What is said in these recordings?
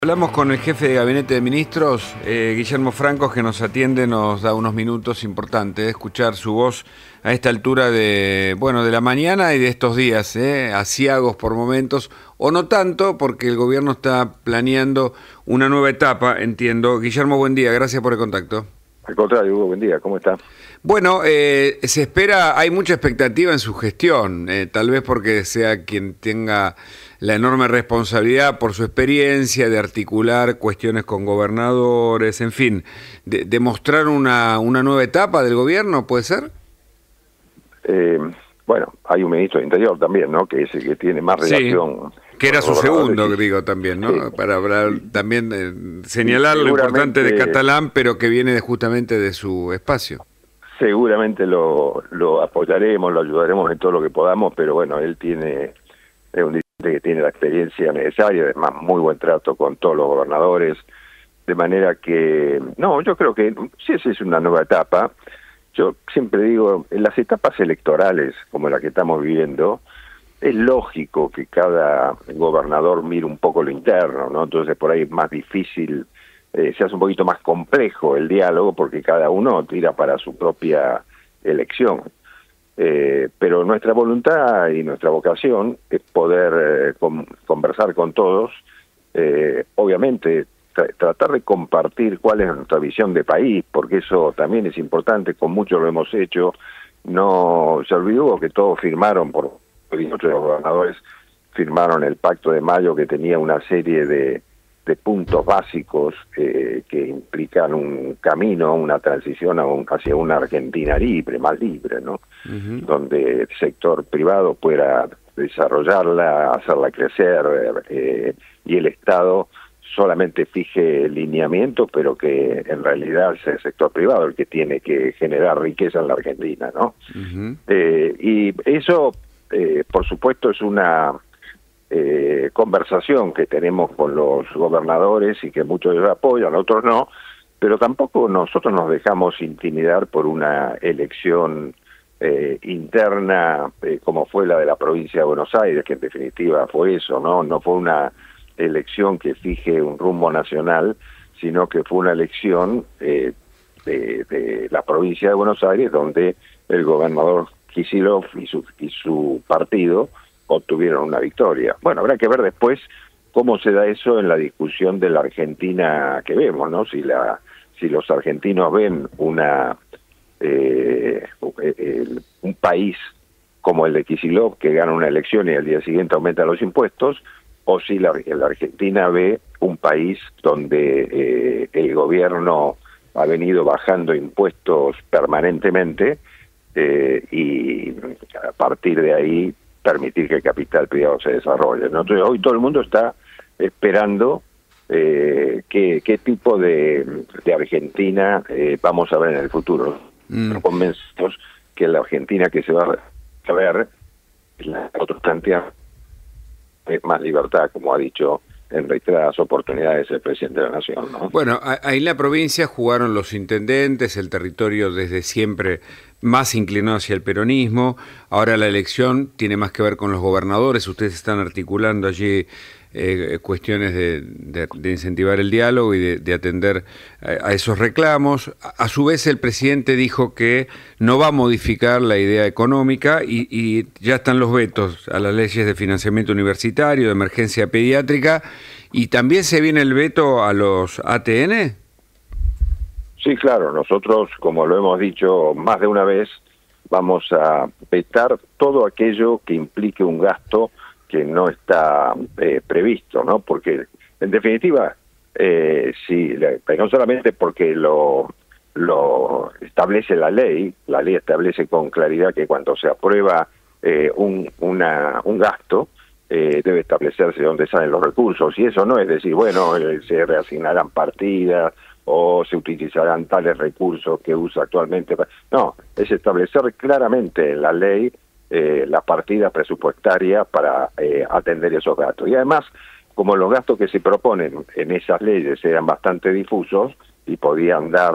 Hablamos con el jefe de Gabinete de Ministros, Guillermo Francos, que nos atiende, nos da unos minutos importantes de escuchar su voz a esta altura de la mañana y de estos días, aciagos por momentos, o no tanto, porque el gobierno está planeando una nueva etapa, entiendo. Guillermo, buen día, gracias por el contacto. Al contrario, Hugo, buen día, ¿cómo está? Bueno, se espera, hay mucha expectativa en su gestión, tal vez porque sea quien tenga la enorme responsabilidad por su experiencia de articular cuestiones con gobernadores, en fin, de mostrar una nueva etapa del gobierno, ¿puede ser? Bueno, hay un ministro de Interior también, ¿no? Que es el que tiene más relación. Sí, que era su segundo, sí. digo también, ¿no? Sí. Para hablar también, señalar lo importante de Catalán, pero que viene justamente de su espacio. Seguramente lo apoyaremos, lo ayudaremos en todo lo que podamos, pero bueno, él es un dirigente que tiene la experiencia necesaria, además muy buen trato con todos los gobernadores, de manera que, no, yo creo que sí, esa es una nueva etapa. Yo siempre digo, en las etapas electorales, como la que estamos viviendo, es lógico que cada gobernador mire un poco lo interno, ¿no? Entonces por ahí es más difícil, se hace un poquito más complejo el diálogo porque cada uno tira para su propia elección. Pero nuestra voluntad y nuestra vocación es poder conversar con todos, obviamente tratar de compartir cuál es nuestra visión de país, porque eso también es importante, con muchos lo hemos hecho. No se olvidó que todos firmaron, por 18 de los gobernadores firmaron el Pacto de Mayo, que tenía una serie de puntos básicos que implican un camino, una transición hacia una Argentina libre, más libre, ¿no? Donde el sector privado pueda desarrollarla, hacerla crecer, y el Estado solamente fije lineamientos, pero que en realidad es el sector privado el que tiene que generar riqueza en la Argentina, ¿no? Y eso, por supuesto, es una conversación que tenemos con los gobernadores y que muchos de ellos apoyan, otros no, pero tampoco nosotros nos dejamos intimidar por una elección interna como fue la de la provincia de Buenos Aires, que en definitiva fue eso, no fue una elección que fije un rumbo nacional, sino que fue una elección de la provincia de Buenos Aires, donde el gobernador Kicillof y su partido obtuvieron una victoria. Bueno, habrá que ver después cómo se da eso en la discusión de la Argentina que vemos, ¿no? Si los argentinos ven un país como el de Kicillof, que gana una elección y al día siguiente aumenta los impuestos, o si la Argentina ve un país donde el gobierno ha venido bajando impuestos permanentemente y a partir de ahí permitir que el capital privado se desarrolle, ¿no? Entonces hoy todo el mundo está esperando qué tipo de Argentina vamos a ver en el futuro. Estamos convencidos que la Argentina que se va a ver es la que otros plantean, más libertad, como ha dicho en reiteradas oportunidades el presidente de la Nación, ¿no? Bueno, ahí en la provincia jugaron los intendentes, el territorio desde siempre más inclinado hacia el peronismo. Ahora la elección tiene más que ver con los gobernadores. Ustedes están articulando allí cuestiones de incentivar el diálogo y de atender a esos reclamos. A su vez, el presidente dijo que no va a modificar la idea económica y ya están los vetos a las leyes de financiamiento universitario, de emergencia pediátrica, y también se viene el veto a los ATN. Sí, claro, nosotros, como lo hemos dicho más de una vez, vamos a vetar todo aquello que implique un gasto que no está previsto, ¿no? Porque, en definitiva, no solamente porque lo establece la ley establece con claridad que cuando se aprueba un gasto, debe establecerse dónde salen los recursos, y eso no es decir, bueno, se reasignarán partidas o se utilizarán tales recursos que usa actualmente. No, es establecer claramente en la ley la partida presupuestaria para atender esos gastos. Y además, como los gastos que se proponen en esas leyes eran bastante difusos y podían dar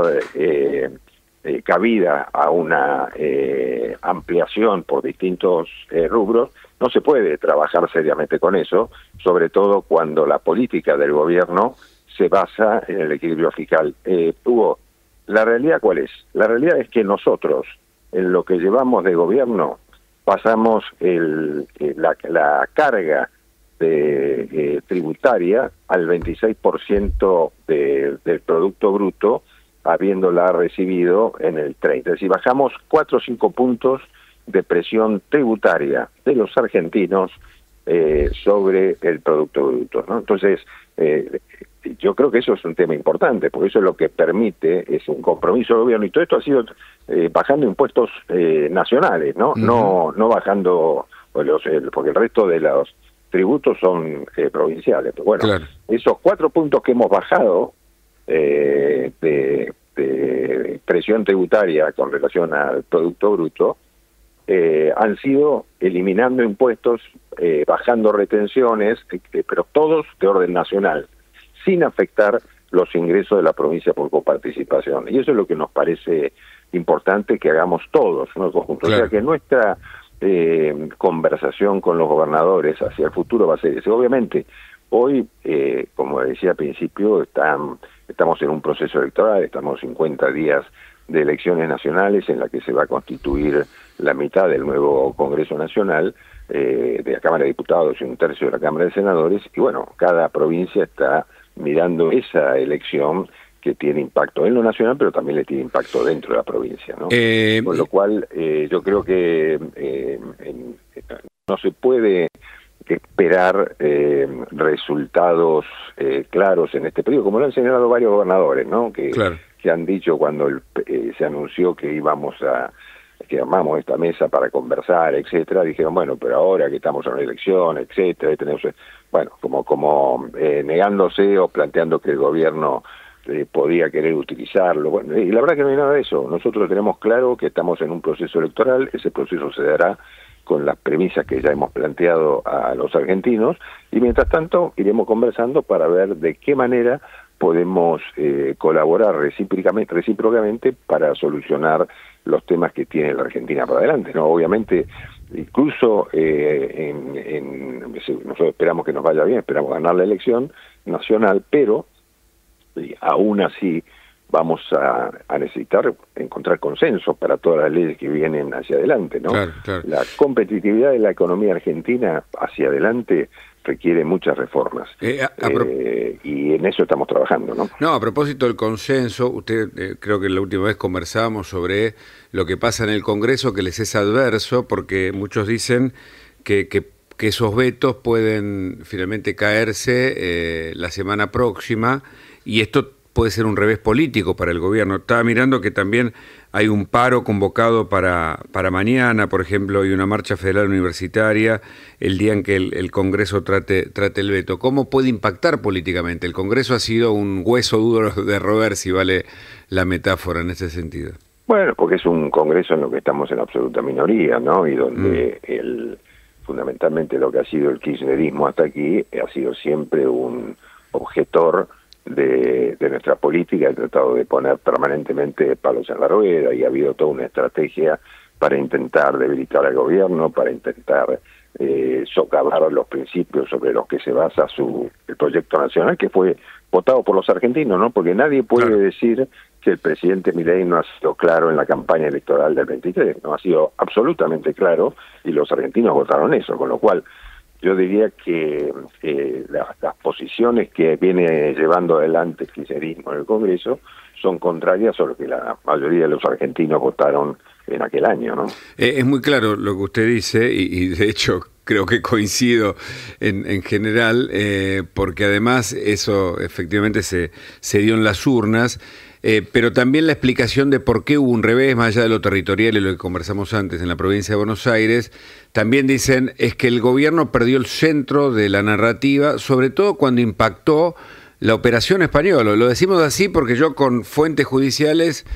cabida a una ampliación por distintos rubros, no se puede trabajar seriamente con eso, sobre todo cuando la política del gobierno se basa en el equilibrio fiscal. Hugo, ¿la realidad cuál es? La realidad es que nosotros, en lo que llevamos de gobierno, pasamos la carga tributaria al 26% del Producto Bruto, habiéndola recibido en el 30%. Es decir, bajamos 4 o 5 puntos de presión tributaria de los argentinos sobre el Producto Bruto, ¿no? Entonces, yo creo que eso es un tema importante, porque eso es lo que permite, es un compromiso del gobierno, y todo esto ha sido bajando impuestos nacionales, ¿no? Uh-huh. No bajando, porque el resto de los tributos son provinciales. Pero bueno, claro, esos 4 puntos que hemos bajado de presión tributaria con relación al Producto Bruto, han sido eliminando impuestos, bajando retenciones, pero todos de orden nacional, sin afectar los ingresos de la provincia por coparticipación. Y eso es lo que nos parece importante que hagamos todos, ¿no? En conjunto. Claro. O sea que nuestra conversación con los gobernadores hacia el futuro va a ser ese. Obviamente, hoy, como decía al principio, estamos en un proceso electoral, estamos 50 días de elecciones nacionales en la que se va a constituir la mitad del nuevo Congreso Nacional, de la Cámara de Diputados y 1/3 de la Cámara de Senadores, y bueno, cada provincia está mirando esa elección que tiene impacto en lo nacional, pero también le tiene impacto dentro de la provincia, ¿no? Con lo cual, yo creo que no se puede esperar resultados claros en este periodo, como lo han señalado varios gobernadores, ¿no? Claro, que han dicho cuando se anunció que que armamos esta mesa para conversar, etcétera, dijeron, bueno, pero ahora que estamos en una elección, etcétera, tenemos, bueno, como negándose o planteando que el gobierno podía querer utilizarlo. Bueno, y la verdad que no hay nada de eso. Nosotros tenemos claro que estamos en un proceso electoral, ese proceso se dará con las premisas que ya hemos planteado a los argentinos, y mientras tanto iremos conversando para ver de qué manera podemos colaborar recíprocamente para solucionar los temas que tiene la Argentina para adelante, ¿no? Obviamente, incluso nosotros esperamos que nos vaya bien, esperamos ganar la elección nacional, pero aún así vamos a necesitar encontrar consensos para todas las leyes que vienen hacia adelante, ¿no? Claro, claro. La competitividad de la economía argentina hacia adelante requiere muchas reformas, y en eso estamos trabajando, ¿no? No, a propósito del consenso, usted creo que la última vez conversábamos sobre lo que pasa en el Congreso, que les es adverso, porque muchos dicen que esos vetos pueden finalmente caerse la semana próxima, y esto puede ser un revés político para el gobierno. Estaba mirando que también hay un paro convocado para mañana, por ejemplo, y una marcha federal universitaria el día en que el Congreso trate el veto. ¿Cómo puede impactar políticamente? El Congreso ha sido un hueso duro de roer, si vale la metáfora en ese sentido. Bueno, porque es un Congreso en lo que estamos en absoluta minoría, ¿no? Y donde fundamentalmente lo que ha sido el kirchnerismo hasta aquí ha sido siempre un objetor de nuestra política, ha tratado de poner permanentemente palos en la rueda, y ha habido toda una estrategia para intentar debilitar al gobierno, para intentar socavar los principios sobre los que se basa el proyecto nacional, que fue votado por los argentinos, ¿no? Porque nadie puede decir que el presidente Milei no ha sido claro en la campaña electoral del 23, no ha sido absolutamente claro, y los argentinos votaron eso, con lo cual yo diría que las posiciones que viene llevando adelante el kirchnerismo en el Congreso son contrarias a lo que la mayoría de los argentinos votaron en aquel año, ¿no? Es muy claro lo que usted dice, y de hecho creo que coincido en general, porque además eso efectivamente se dio en las urnas. Pero también la explicación de por qué hubo un revés, más allá de lo territorial y lo que conversamos antes en la provincia de Buenos Aires, también dicen es que el gobierno perdió el centro de la narrativa, sobre todo cuando impactó la operación Española. Lo decimos así porque yo con fuentes judiciales,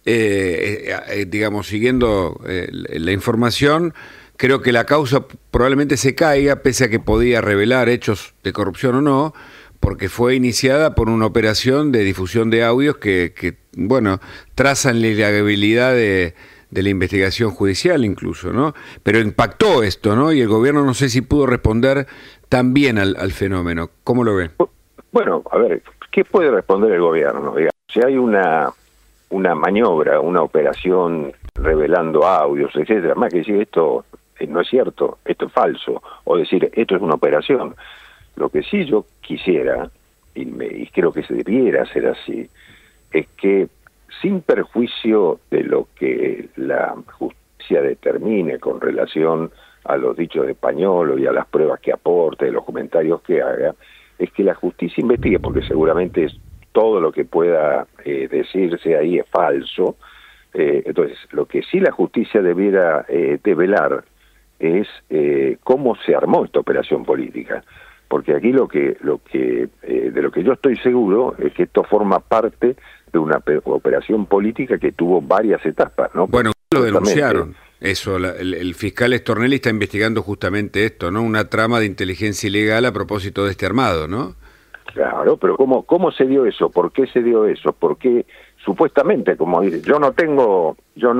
digamos, siguiendo la información, creo que la causa probablemente se caiga, pese a que podía revelar hechos de corrupción o no, porque fue iniciada por una operación de difusión de audios que bueno, trazan la ilegalidad de de la investigación judicial incluso, ¿no? Pero impactó esto, ¿no? Y el gobierno no sé si pudo responder tan bien al fenómeno. ¿Cómo lo ve? Bueno, a ver, ¿qué puede responder el gobierno? Digamos, si hay una maniobra, una operación revelando audios, etcétera, más que decir esto no es cierto, esto es falso, o decir esto es una operación. Lo que sí yo quisiera, y creo que se debiera hacer así, es que sin perjuicio de lo que la justicia determine con relación a los dichos de Pañolo y a las pruebas que aporte, los comentarios que haga, es que la justicia investigue, porque seguramente todo lo que pueda decirse ahí es falso. Entonces, lo que sí la justicia debiera develar es cómo se armó esta operación política, porque aquí de lo que yo estoy seguro es que esto forma parte de una operación política que tuvo varias etapas, ¿no? Bueno, lo denunciaron. Eso, el fiscal Stornelli está investigando justamente esto, ¿no? Una trama de inteligencia ilegal a propósito de este armado, ¿no? Claro, pero ¿cómo se dio eso? ¿Por qué se dio eso? Porque supuestamente, como dice, yo no tengo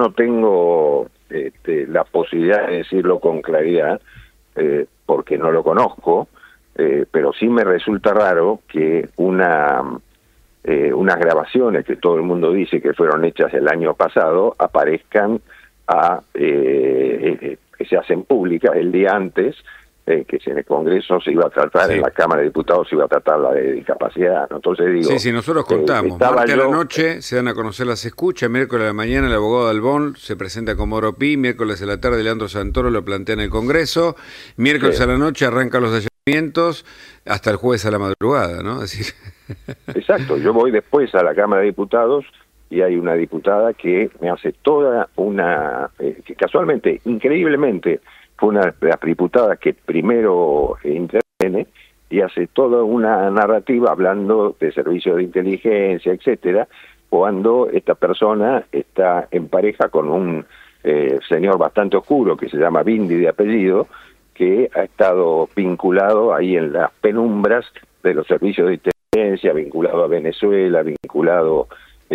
la posibilidad de decirlo con claridad, porque no lo conozco, pero sí me resulta raro que unas grabaciones que todo el mundo dice que fueron hechas el año pasado aparezcan que se hacen públicas el día antes, que si en el Congreso se iba a tratar, en la Cámara de Diputados se iba a tratar la de discapacidad, ¿no? Entonces digo... Sí, nosotros contamos. Martes a la noche se dan a conocer las escuchas, miércoles a la mañana el abogado Albón se presenta con Mauro Pi, miércoles a la tarde Leandro Santoro lo plantea en el Congreso, miércoles a la noche arrancan los allanamientos, hasta el jueves a la madrugada, ¿no? Así... Exacto, yo voy después a la Cámara de Diputados y hay una diputada que me hace toda una... que casualmente, increíblemente, fue una de las diputadas que primero interviene y hace toda una narrativa hablando de servicios de inteligencia, etcétera, cuando esta persona está en pareja con un señor bastante oscuro que se llama Bindi de apellido, que ha estado vinculado ahí en las penumbras de los servicios de inteligencia, vinculado a Venezuela, vinculado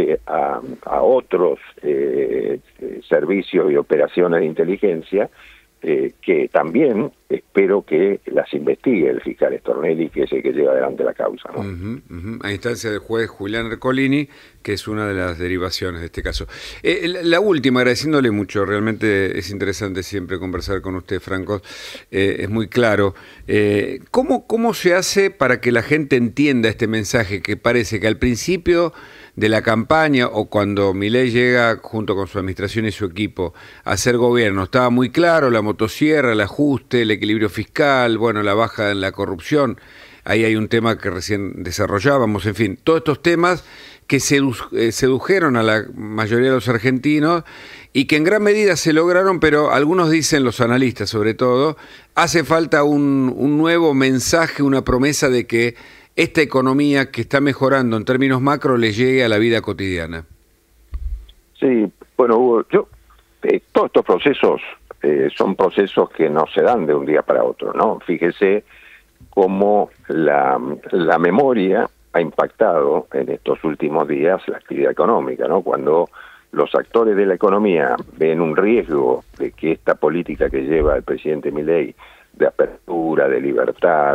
a otros servicios y operaciones de inteligencia, que también espero que las investigue el fiscal Stornelli, que es el que lleva adelante la causa, ¿no? A instancia del juez Julián Ercolini, que es una de las derivaciones de este caso. La última, agradeciéndole mucho, realmente es interesante siempre conversar con usted, Franco, es muy claro. ¿Cómo se hace para que la gente entienda este mensaje que parece que al principio de la campaña o cuando Milei llega junto con su administración y su equipo a hacer gobierno, estaba muy claro la motosierra, el ajuste, el equilibrio fiscal, bueno, la baja en la corrupción, ahí hay un tema que recién desarrollábamos, en fin, todos estos temas que sedujeron a la mayoría de los argentinos y que en gran medida se lograron, pero algunos dicen, los analistas sobre todo, hace falta un nuevo mensaje, una promesa de que esta economía que está mejorando en términos macro le llegue a la vida cotidiana. Sí, bueno, Hugo, todos estos procesos son procesos que no se dan de un día para otro, ¿no? Fíjese cómo la memoria ha impactado en estos últimos días la actividad económica, ¿no? Cuando los actores de la economía ven un riesgo de que esta política que lleva el presidente Milei de apertura, de libertad,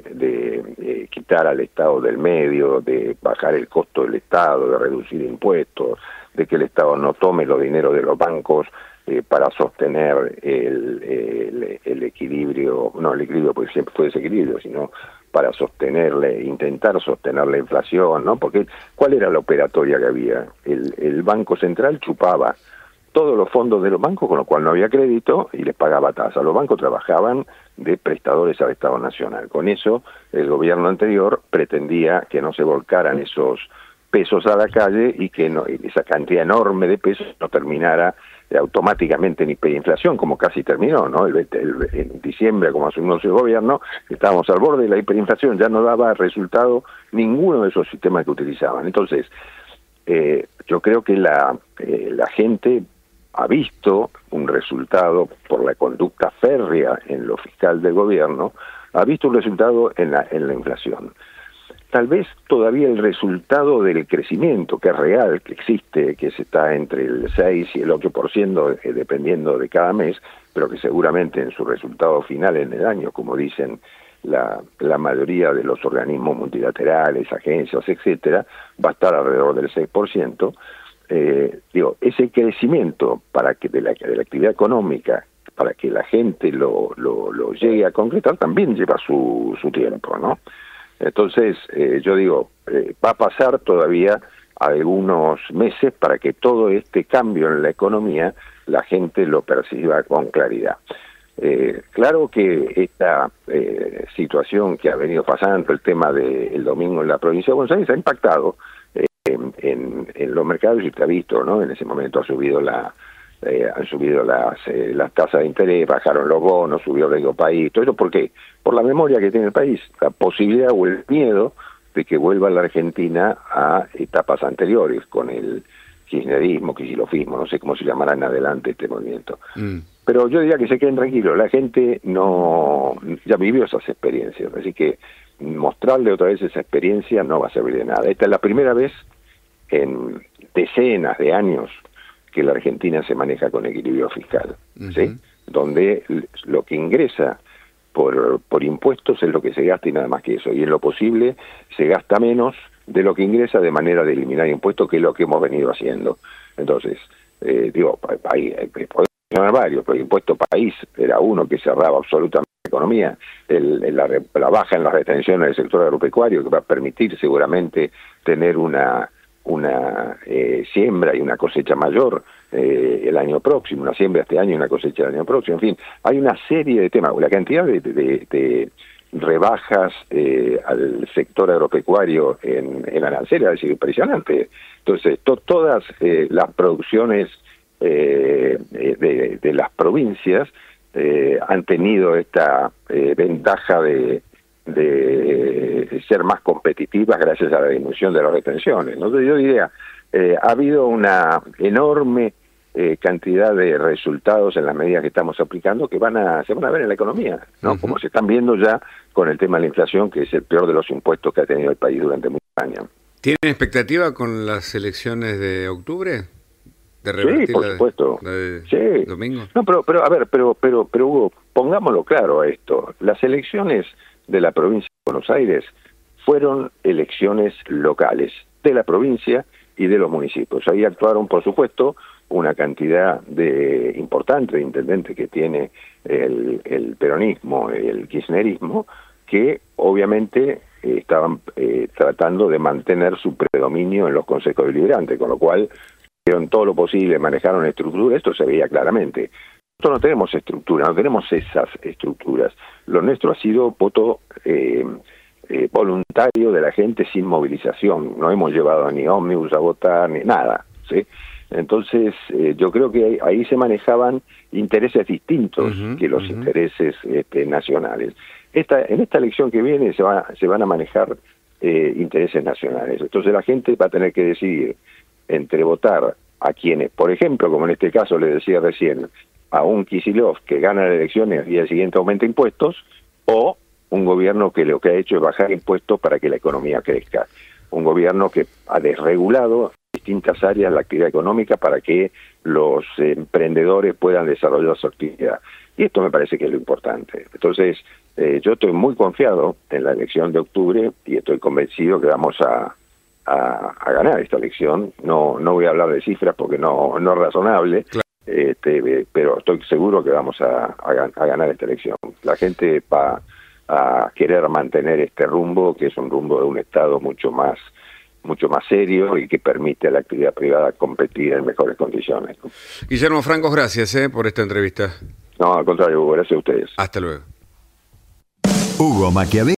de quitar al Estado del medio, de bajar el costo del Estado, de reducir impuestos, de que el Estado no tome los dineros de los bancos para sostener el equilibrio, no el equilibrio porque siempre fue desequilibrio, sino para intentar sostener la inflación, ¿no? Porque ¿cuál era la operatoria que había? El Banco Central chupaba todos los fondos de los bancos, con lo cual no había crédito y les pagaba tasa. Los bancos trabajaban de prestadores al Estado Nacional. Con eso, el gobierno anterior pretendía que no se volcaran esos pesos a la calle y que esa cantidad enorme de pesos no terminara automáticamente en hiperinflación, como casi terminó, ¿no? En diciembre, como asumió el gobierno, estábamos al borde de la hiperinflación, ya no daba resultado ninguno de esos sistemas que utilizaban. Entonces, yo creo que la gente ha visto un resultado por la conducta férrea en lo fiscal del gobierno, ha visto un resultado en la inflación. tal vez todavía el resultado del crecimiento, que es real, que existe, que se está entre el 6 y el 8%, dependiendo de cada mes, pero que seguramente en su resultado final en el año, como dicen la mayoría de los organismos multilaterales, agencias, etcétera, va a estar alrededor del 6%. Ese crecimiento para que de la actividad económica, para que la gente lo llegue a concretar, también lleva su tiempo, ¿no? Entonces, yo digo, va a pasar todavía algunos meses para que todo este cambio en la economía la gente lo perciba con claridad. Claro que esta situación que ha venido pasando, el tema del domingo en la provincia de Buenos Aires, ha impactado en los mercados, y usted ha visto, ¿no? En ese momento han subido las tasas de interés, bajaron los bonos, subió el riesgo país. ¿Todo eso por qué? Por la memoria que tiene el país, la posibilidad o el miedo de que vuelva la Argentina a etapas anteriores, con el kirchnerismo, kirchilofismo, no sé cómo se llamará en adelante este movimiento. Pero yo diría que se queden tranquilos, la gente ya vivió esas experiencias, así que mostrarle otra vez esa experiencia no va a servir de nada. Esta es la primera vez en decenas de años que la Argentina se maneja con equilibrio fiscal, ¿sí? Donde lo que ingresa por impuestos es lo que se gasta y nada más que eso, y en lo posible se gasta menos de lo que ingresa, de manera de eliminar impuestos, que es lo que hemos venido haciendo. Entonces, podemos mencionar varios, pero el impuesto país era uno que cerraba absolutamente la economía, la baja en las retenciones del sector agropecuario, que va a permitir seguramente tener una siembra y una cosecha mayor el año próximo, una siembra este año y una cosecha el año próximo. En fin, hay una serie de temas. La cantidad de rebajas al sector agropecuario en aranceles ha sido impresionante. Entonces, todas las producciones de las provincias han tenido esta ventaja de ser más competitivas gracias a la disminución de las retenciones. Entonces yo diría, ha habido una enorme cantidad de resultados en las medidas que estamos aplicando que se van a ver en la economía, ¿no? Como se están viendo ya con el tema de la inflación, que es el peor de los impuestos que ha tenido el país durante muchos años. ¿Tienen expectativa con las elecciones de octubre? Sí, por supuesto. Sí. ¿Domingo? No, pero a ver, pero Hugo, pongámoslo claro a esto. Las elecciones de la provincia de Buenos Aires fueron elecciones locales de la provincia y de los municipios. Ahí actuaron, por supuesto, una cantidad importante de intendentes que tiene el peronismo, el kirchnerismo, que obviamente estaban tratando de mantener su predominio en los consejos deliberantes, con lo cual hicieron todo lo posible, manejaron estructura. Esto se veía claramente. Nosotros no tenemos estructura, no tenemos esas estructuras. Lo nuestro ha sido voto voluntario de la gente, sin movilización. No hemos llevado ni ómnibus a votar, ni nada, ¿sí? Entonces, yo creo que ahí se manejaban intereses distintos que los intereses nacionales. En esta elección que viene se van a manejar intereses nacionales. Entonces la gente va a tener que decidir entre votar a quienes, por ejemplo, como en este caso le decía recién, a un Kicillof que gana las elecciones y al siguiente aumenta impuestos, o un gobierno que lo que ha hecho es bajar impuestos para que la economía crezca. Un gobierno que ha desregulado en distintas áreas la actividad económica para que los emprendedores puedan desarrollar su actividad. Y esto me parece que es lo importante. Entonces, yo estoy muy confiado en la elección de octubre y estoy convencido que vamos a ganar esta elección. No voy a hablar de cifras porque no es razonable. Claro. Pero estoy seguro que vamos a ganar esta elección. La gente va a querer mantener este rumbo, que es un rumbo de un Estado mucho más serio y que permite a la actividad privada competir en mejores condiciones. Guillermo Francos, gracias por esta entrevista. No, al contrario, Hugo, gracias a ustedes. Hasta luego. Hugo Machiavelli.